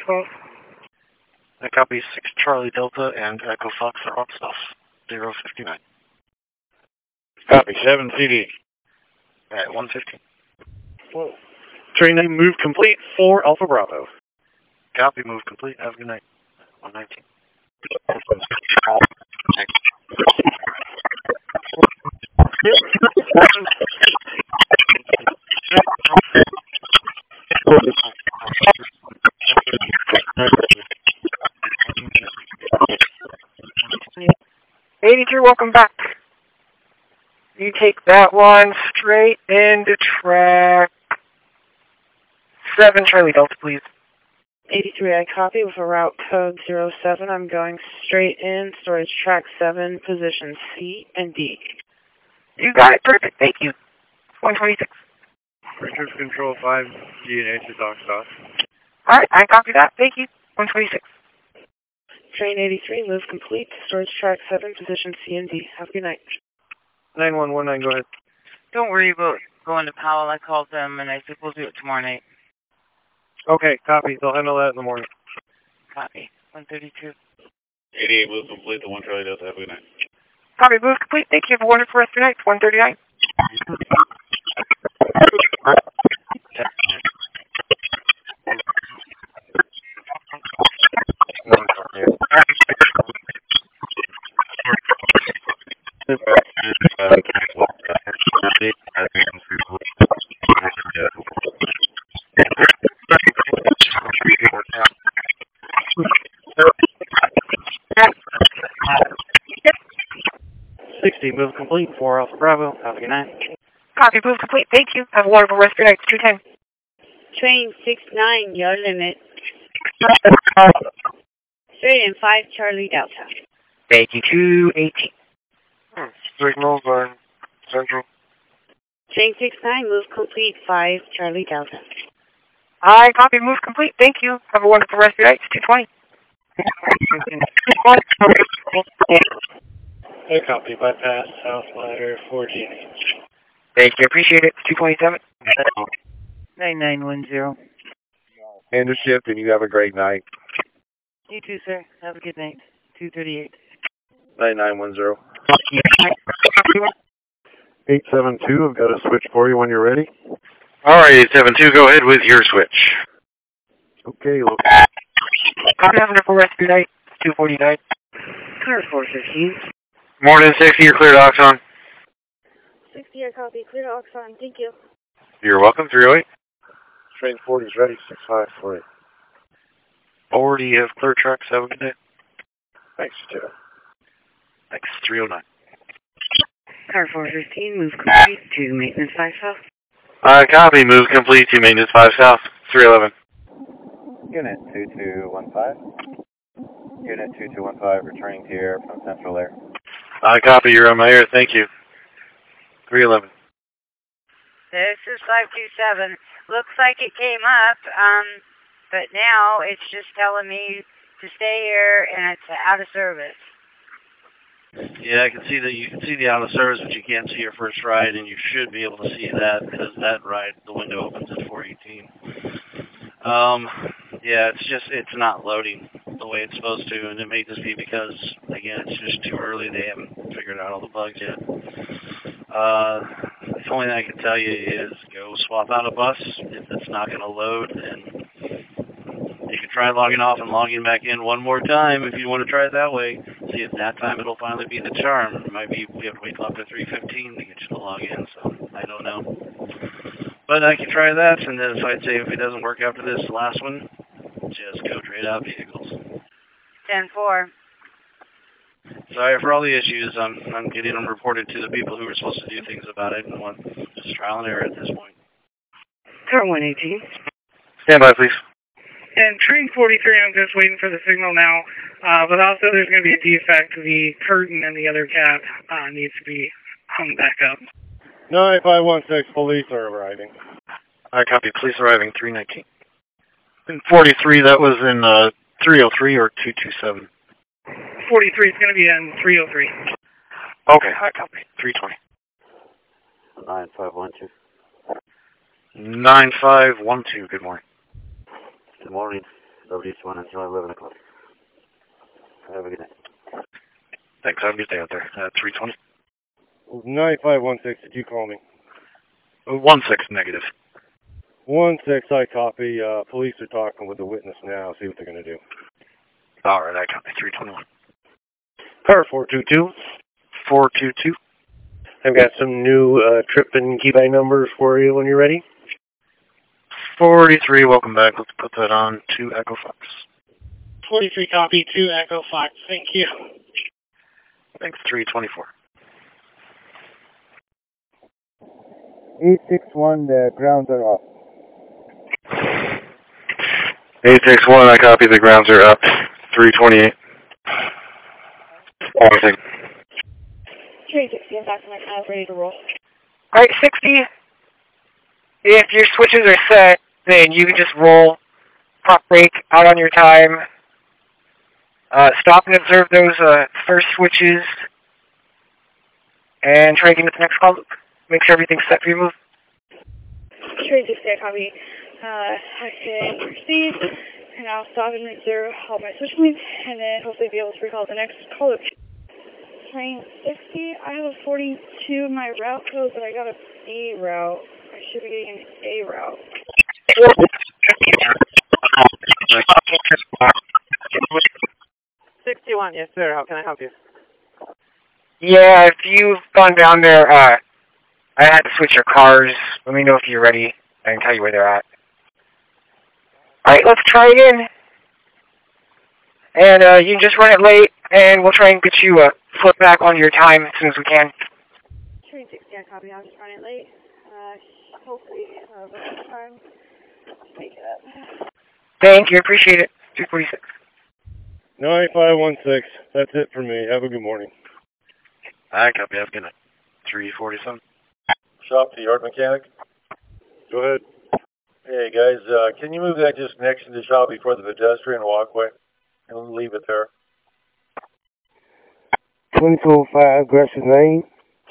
12. I copy 6 Charlie Delta and Echo Fox are on stuff. 059. Copy 7 CD. At 115. Whoa. Train name move complete 4 Alpha Bravo. Copy, move complete. Have a good night. 119. '83, welcome back. You take that one straight into track 7, Charlie Delta, please. 83, I copy with a route code 07. I'm going straight in, storage track 7, position C and D. You got it, perfect, thank you. 126. Research Control 5, G&H is off stuff. Alright, I copy that, thank you. 126. Train 83, move complete, storage track 7, position C and D. Have a good night. 9119, go ahead. Don't worry about going to Powell. I called them and I said we'll do it tomorrow night. Okay, copy. They'll handle that in the morning. Copy. 132. 88, move complete to 1 Charlie Delta. Have a good night. Copy, move complete, thank you. Have a wonderful rest of your night. 139. Move complete, 4 Alpha Bravo. Have a good night. Copy, move complete, thank you. Have a wonderful rest of your night. 210. Train 69, your limit. Straight in 5 Charlie Delta. Thank you, 218. Signals on Central. Train 69, move complete 5 Charlie Delta. I copy, move complete, thank you. Have a wonderful rest of your night. 220. I copy. Bypass South Ladder 4G. Thank you, appreciate it. 227. 9910. End of shift, and you have a great night. You too, sir. Have a good night. 238. 9910. 872, I've got a switch for you when you're ready. Alright, 872, go ahead with your switch. Okay, look. Copy, have a wonderful rest of your night. 249. Car 415. Morning, 60, you're cleared Oxon. 60, I copy. Clear to Oxon. Thank you. You're welcome, 308. Train 40 is ready, 6548. Already have clear track, 7 good day. Thanks, Joe. Thanks, 309. Car 415, move complete to maintenance 5 south. Copy, move complete to maintenance 5 south, 311. Unit 2215. Unit 2215, returning to air from Central Air. Copy, you're on my air, thank you. 311. This is 527. Looks like it came up, but now it's just telling me to stay here and it's out of service. Yeah, I can see that. You can see the out of service, but you can't see your first ride, and you should be able to see that because that ride, the window opens at 418. Yeah, it's not loading the way it's supposed to, and it may just be because, again, it's just too early. They haven't figured out all the bugs yet. The only thing I can tell you is go swap out a bus. If it's not going to load, then you can try logging off and logging back in one more time if you want to try it that way. See if that time it'll finally be the charm. It might be we have to wait till after 3:15 to get you to log in, so I don't know. But I can try that, and then if I'd say if it doesn't work after this last one, just go trade out vehicles. 10-4. Sorry for all the issues. I'm getting them reported to the people who were supposed to do things about it, and just trial and error at this point. Car 118. Stand by, please. And train 43, I'm just waiting for the signal now. But also there's going to be a defect. The curtain in the other cab needs to be hung back up. 9516, police are arriving. I copy. Police arriving 319. In 43, that was in 303 or 227. 43 is going to be in 303. Okay, I copy. 320. 9512. 9512, good morning. Good morning. Southeast 1 until 11 o'clock. Have a good night. Thanks. Have a good day out there. 320. 9516, did you call me? 16 negative. 16, I copy. Police are talking with the witness now. See what they're going to do. All right, I copy. 321. Car 422. 422. I've got some new trip and key by numbers for you when you're ready. 43, welcome back. Let's put that on to Echo Fox. 43 copy, 2 Echo Fox. Thank you. Thanks, 324. 861, the grounds are off. 861, I copy. The grounds are up. 328. Anything. 360, I'm back to my class, ready to roll. Alright, 60. If your switches are set, then you can just roll prop brake out on your time. Stop and observe those first switches. And try to get into the next call loop. Make sure everything's set for your move. 360, I copy. I can proceed, and I'll stop and observe all my switch points, and then hopefully be able to recall the next call loop. Train 60, I have a 42 in my route code, but I got a B route. I should be getting an A route. 61, yes sir, how can I help you? Yeah, if you've gone down there, I had to switch your cars. Let me know if you're ready. I can tell you where they're at. Alright, let's try again. And you can just run it late, and we'll try and get you flip back on your time as soon as we can. 360, I copy. I'll just run it late. Hopefully, this time, make it up. Thank you, appreciate it. 246. 9516, that's it for me. Have a good morning. I copy. Have a good night. 347. Shop to yard mechanic. Go ahead. Hey guys, can you move that just next to the shop before the pedestrian walkway? And leave it there. 2205, Gresham Lane.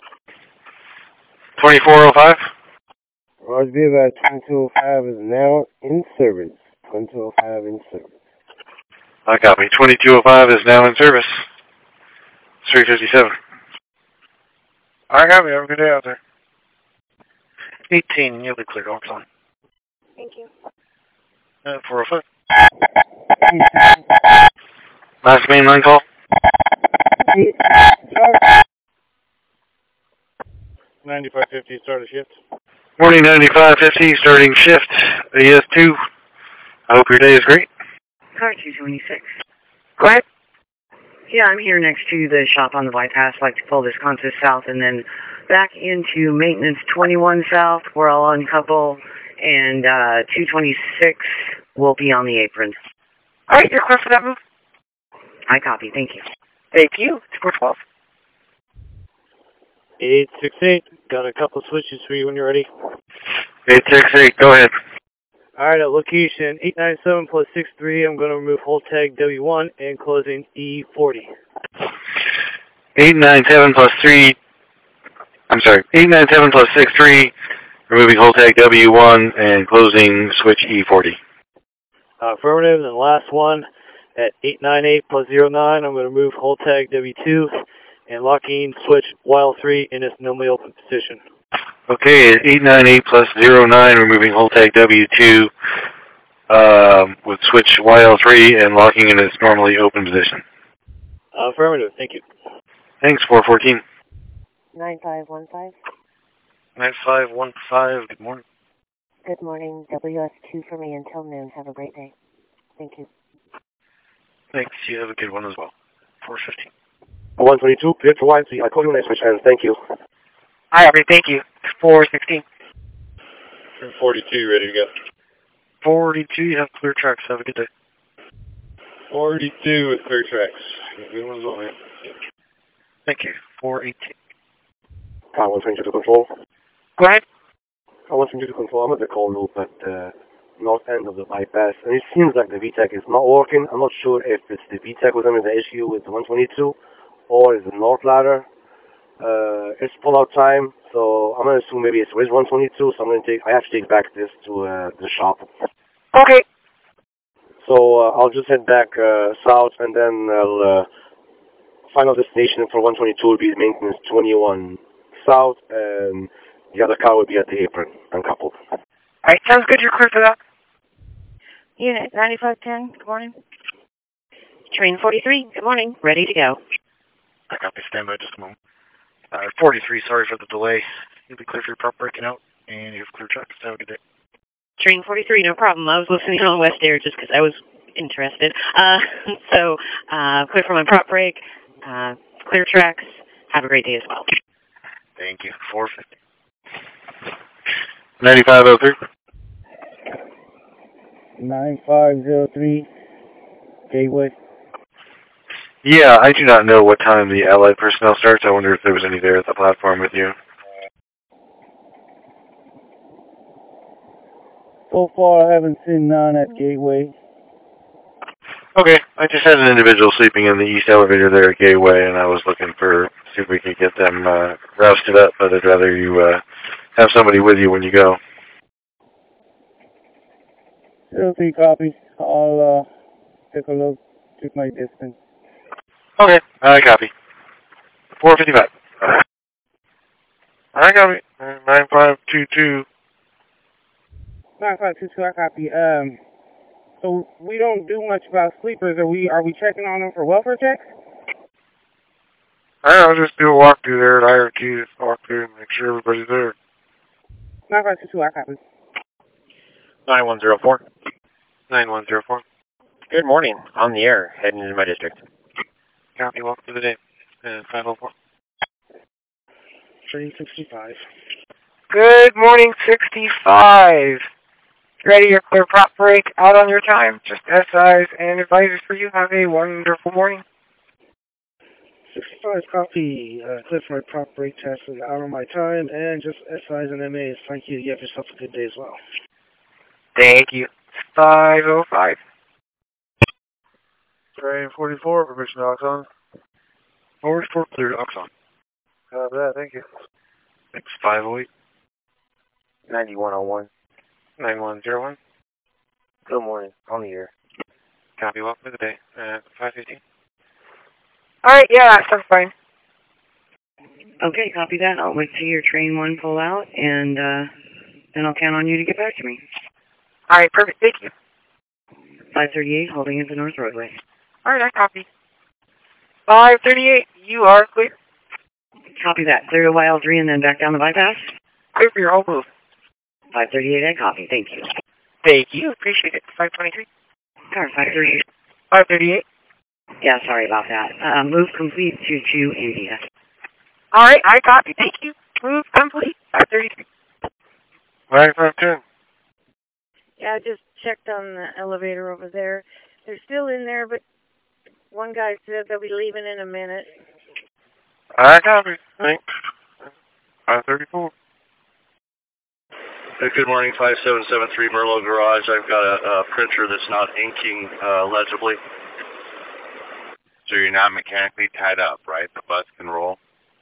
2405. Roger, be about 2205 is now in service. 2205 in service. I copy. 2205 is now in service. 357. I copy. Have a good day out there. 18, you'll be clear. Hold on. Thank you. 405. Last mainline call. 9550, start a shift. Morning 9550, starting shift. AS2. I hope your day is great. Car 226. Go ahead. Yeah, I'm here next to the shop on the bypass. Like to pull this Consus south and then back into maintenance 21 south, where I'll uncouple, and 226 will be on the apron. All right, you're clear for that move? I copy. Thank you. Thank you. Score 12. 868, got a couple switches for you when you're ready. 868, go ahead. Alright, at location 897 plus 63, I'm going to remove hold tag W1 and closing E40. 897 plus 3, I'm sorry, 897 plus 63, removing hold tag W1 and closing switch E40. Affirmative, and the last one at 898 plus 09, I'm going to remove hold tag W2 and locking switch while 3 in its normally open position. Okay, 898 plus 09, removing hold tag W2 with switch YL3 and locking in its normally open position. Affirmative, thank you. Thanks, 414. 9515. 9515, good morning. Good morning, WS2 for me until noon. Have a great day. Thank you. Thanks, you have a good one as well. 415. 122, clear to YC. I call you next switch hands, thank you. Hi, Aubrey, thank you. 416. 42, ready to go. 42, you have clear tracks. Have a good day. 42 with clear tracks. Good one as well, man. Thank you. 418. Car 122 to control. Go ahead. Car 122 to control. I'm at the call loop at the north end of the bypass, and it seems like the VTEC is not working. I'm not sure if it's the VTEC with them is the issue with the 122, or is the north ladder. It's pull-out time, so I'm going to assume maybe it's 122, so I have to take back this to the shop. Okay. So I'll just head back south, and then I'll final destination for 122 will be maintenance 21 south, and the other car will be at the apron, uncoupled. Alright, sounds good. You're clear for that. Unit 9510, good morning. Train 43, good morning. Ready to go. I got to stand by just a moment. 43, sorry for the delay. You'll be clear for your prop breaking out, and you have clear tracks. Have a good day. Train 43, no problem. I was listening on West Air just because I was interested. So, clear for my prop break, clear tracks. Have a great day as well. Thank you. 450. 9503. 9503, Gateway. Yeah, I do not know what time the Allied personnel starts. I wonder if there was any there at the platform with you. So far, I haven't seen none at Gateway. Okay, I just had an individual sleeping in the east elevator there at Gateway, and I was looking for, see if we could get them rousted up, but I'd rather you have somebody with you when you go. 03 copy. I'll take a look, check my distance. Okay, I copy. 455. I copy. 9522. 9522, I copy. So we don't do much about sleepers. Are we checking on them for welfare checks? I'll just do a walkthrough there at IRT, walk through and make sure everybody's there. 9522, I copy. 9104. 9104. Good morning. On the air, heading into my district. Copy, walk through the day. 504. Train 65. Good morning, 65. Ready your clear prop break, out on your time. Just SIs and advisors for you. Have a wonderful morning. 65 copy. Clear for my prop break test and out on my time, and just SIs and MAs. Thank you. You have yourself a good day as well. Thank you. 505. Train 44, permission to Oxon. 44, clear to Oxon. Copy that, thank you. Thanks, 508. 9101. 9101. Good morning. On the air. Copy, welcome to the day. 515. Alright, yeah, that sounds fine. Okay, copy that. I'll wait till your train 1 pull out, and then I'll count on you to get back to me. Alright, perfect. Thank you. 538, holding into North Roadway. Alright, I copy. 538, you are clear. Copy that. Clear to YL3 and then back down the bypass. Clear for your whole move. 538, I copy. Thank you. Thank you. Appreciate it. 523. Car 538. 538. Yeah, sorry about that. Move complete to India. Alright, I copy. Thank you. Move complete. 533. 9510. Yeah, I just checked on the elevator over there. They're still in there, but one guy said they'll be leaving in a minute. I copy. Thanks. 534. Good morning, 5773 Merlot Garage. I've got a printer that's not inking legibly. So you're not mechanically tied up, right? The bus can roll.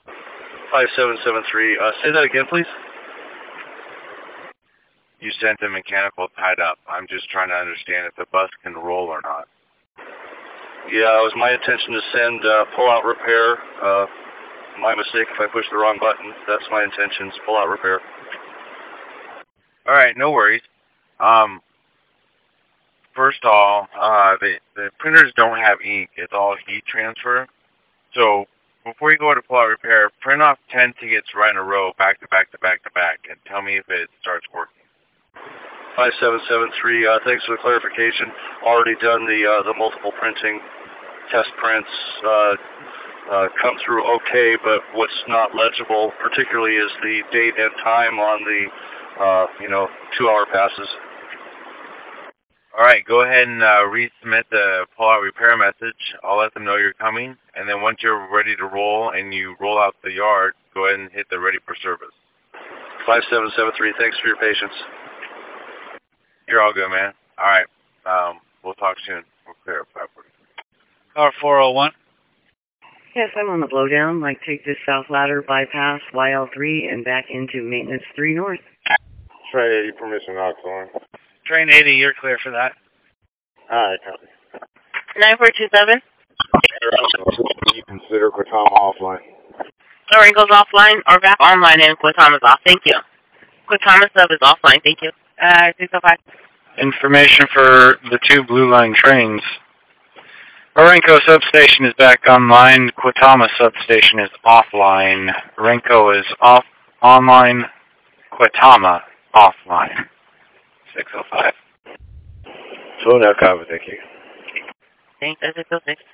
5773. Say that again, please. You sent the mechanical tied up. I'm just trying to understand if the bus can roll or not. Yeah, it was my intention to send pull-out repair. My mistake if I pushed the wrong button. That's my intentions, pull-out repair. All right, no worries. First of all, the printers don't have ink. It's all heat transfer. So before you go to pull-out repair, print off 10 tickets right in a row, back to back to back to back, and tell me if it starts working. 5773, thanks for the clarification. Already done the multiple printing test prints. Come through okay, but what's not legible particularly is the date and time on the 2-hour passes. All right, go ahead and resubmit the pull-out repair message. I'll let them know you're coming, and then once you're ready to roll and you roll out the yard, go ahead and hit the ready for service. 5773, thanks for your patience. You're all good, man. All right, we'll talk soon. We'll clear up 540. Car 401. Yes, I'm on the blowdown. Like, take this south ladder, bypass YL3, and back into maintenance 3 north. Train 80, permission, Oxon. Train 80, you're clear for that. Alright, copy. 9427. You consider Quatama offline. Alright, goes offline or back online and Quatama's off. Thank you. Quatama sub is offline. Thank you. 605. Information for the 2 Blue Line trains. Orenco substation is back online. Quatama substation is offline. Orenco is online. Quatama offline. 605. So now, copy, thank you. Thanks, 606.